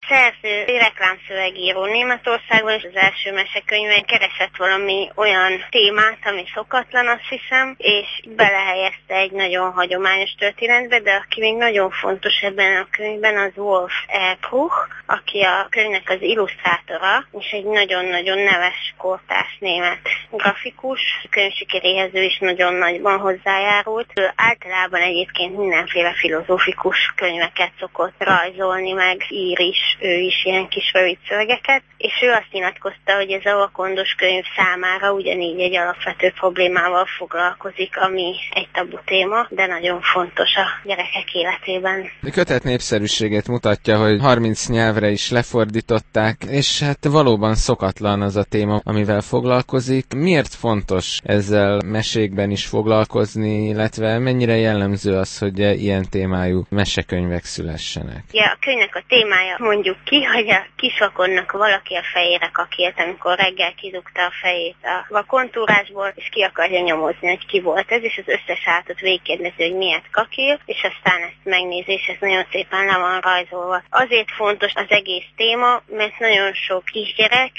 szerző, reklámszövegíró Németországban, és az első mesekönyvben keresett valami olyan témát, ami szokatlan, azt hiszem, és belehelyezte egy nagyon hagyományos történetbe, de aki még nagyon fontos ebben a könyvben, az Wolf Erpruch, aki a könyvnek az illusztrátora, és egy nagyon-nagyon neves kortárs német grafikus. A könyv sikeréhez ő is nagyon nagyban hozzájárult. Ő általában egyébként mindenféle filozófikus könyveket szokott rajzolni, meg ír is, ő is ilyen kis rövid szövegeket, és ő azt nyilatkozta, hogy ez a vakondos könyv számára ugyanígy egy alapvető problémával foglalkozik, ami egy tabu téma, de nagyon fontos a gyerekek életében. A kötet népszerűségét mutatja, hogy 30 nyelvre is lefordították, és hát valóban szokatlan az a téma, amivel foglalkozik. Miért fontos ezzel mesékben is foglalkozni, illetve mennyire jellemző az, hogy ilyen témájú mesekönyvek szülessenek? Ja, a könyvnek a témája, mondjuk ki, hogy a kisvakonnak valaki a fejére kakélt, amikor reggel kidugta a fejét a vakontúrásból, és ki akarja nyomozni, hogy ki volt ez, és az összes állatot végigkérdezi, hogy miért kakél, és aztán ezt megnézi, és ez nagyon szépen le van rajzolva. Azért fontos az egész téma, mert nagyon sok kisgyerek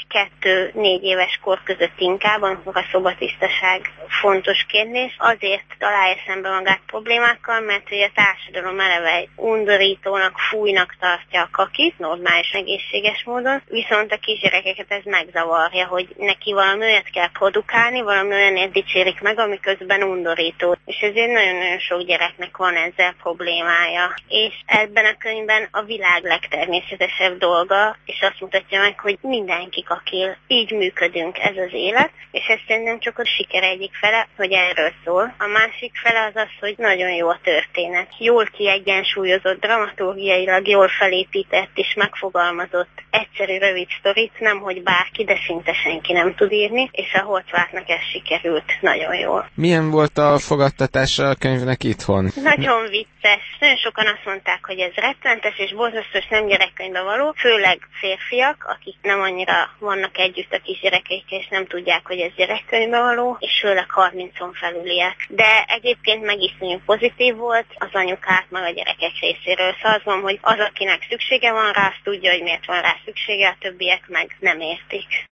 2-4 éves kor között inkább, amikor a szobatisztaság fontos kérdés, azért találja szembe magát problémákkal, mert hogy a társadalom eleve undorítónak, fújnak tartja a kakit, normális, egészséges módon, viszont a kisgyerekeket ez megzavarja, hogy neki valami olyat kell produkálni, valami olyanért dicsérik meg, ami közben undorító. És ezért nagyon-nagyon sok gyereknek van ezzel problémája. És ebben a könyvben a világ legtermészetesebb dolga, és azt mutatja meg, hogy mindenki kakil, így működünk, ez az élet, és ez szerintem csak a siker egyik fele, hogy erről szól. A másik fele az az, hogy nagyon jó a történet. Jól kiegyensúlyozott, dramaturgiailag jól felépített és megfogalmazott egyszerű rövid sztorit, nemhogy bárki, de szinte senki nem tud írni, és a Holcvártnak ez sikerült nagyon jól. Milyen volt a fogadtatása a könyvnek itthon? Nagyon vicces. Nagyon sokan azt mondták, hogy ez rettenetes és borzasztó, nem gyerekkönyvbe való, főleg férfiak, akik nem annyira vannak együtt a kisgyerekeikkel, és nem tudják, hogy ez gyerekkönyvbe való, és főleg 30-on felüliek. De egyébként meg iszonyú pozitív volt az anyukák, meg a gyerekek részéről. Szóval azt mondom, hogy az, akinek szüksége van rá, azt tudja, hogy miért van rá szüksége, a többiek meg nem értik.